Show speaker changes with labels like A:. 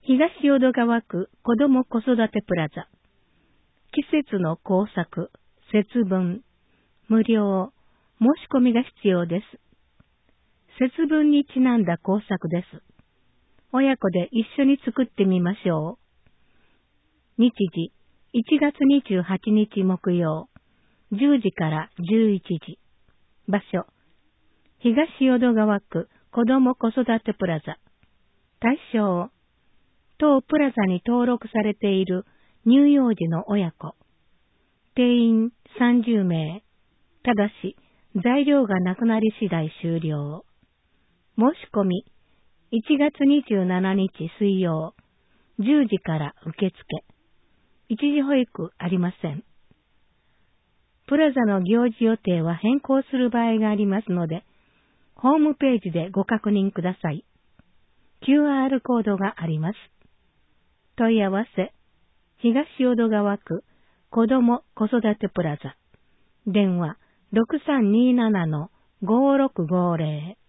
A: 東淀川区子ども子育てプラザ。季節の工作、節分、無料、申し込みが必要です。節分にちなんだ工作です。親子で一緒に作ってみましょう。日時、1月28日木曜、10時から11時。場所、東淀川区子ども子育てプラザ。対象、当プラザに登録されている乳幼児の親子。定員30名。ただし、材料がなくなり次第終了。申し込み、1月27日水曜、10時から受付。一時保育ありません。プラザの行事予定は変更する場合がありますので、ホームページでご確認ください。QR コードがあります。問い合わせ、東淀川区子ども子育てプラザ。電話 6327-5650